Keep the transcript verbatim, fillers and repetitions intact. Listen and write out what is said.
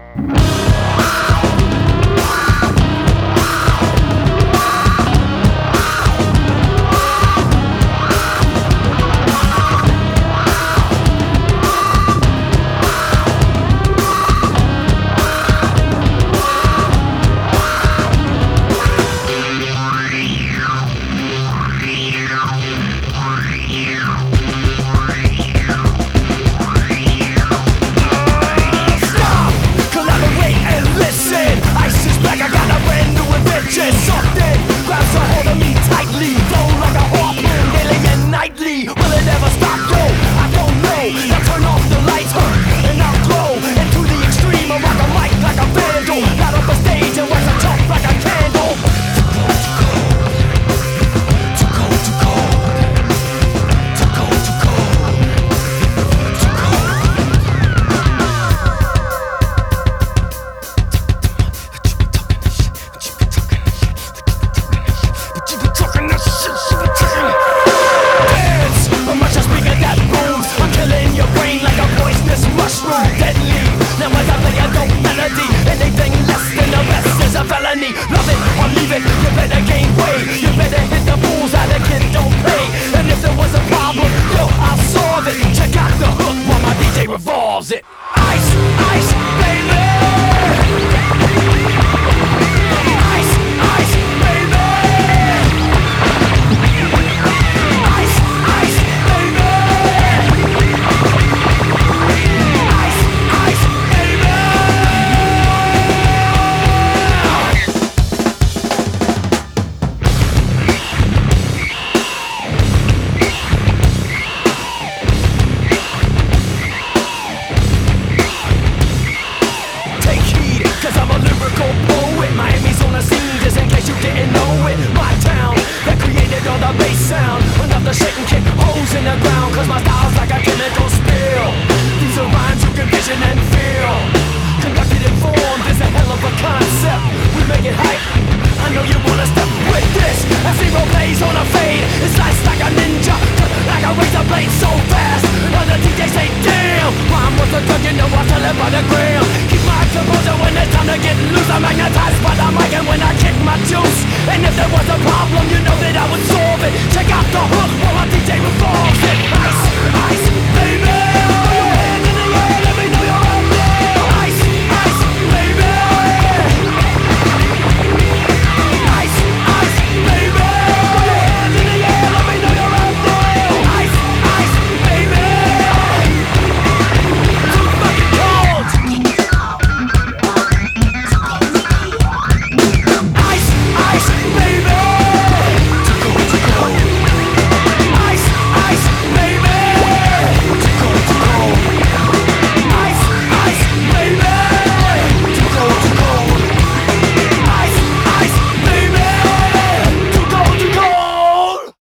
Something grabs a hold of me tightly, flow like a harpoon daily and nightly. Will it ever stop? Yo, I don't know. Now turn off the lights, huh, and I'll glow into the extreme. I rock a mic like a vandal, light up a stage and wax a chump like a candle. Too cold, too cold, too cold, too cold, too cold, felony. Love it or leave it, you better gain weight. You better hit the bulls out of kid, don't play. And if there was a problem, yo, I'll solve it. Check out the hook while my D J revolves it. Ice, ice, baby. Ice, ice, baby. Ice, ice, baby. Ice, ice, baby. Cause I'm a lyrical poet. Miami's on the scene, just in case you didn't know it. My town, that created all the bass sound. Enough to shake and kick holes in the ground. Cause my style's like a chemical spill. These are rhymes you can vision and feel. Conducted in form, there's a hell of a concept. We make it hype, I know you wanna step with this. As zero plays on a fade, it's sliced like a ninja, like a razor blade so fast. Other D Js say damn, rhyme was a drug, you know I tell it by the gram. Keep my composure when it's time to get loose. I'm magnetized by the mic and when I kick my juice. And if there was a problem, you know that I would solve it. Check out the hook.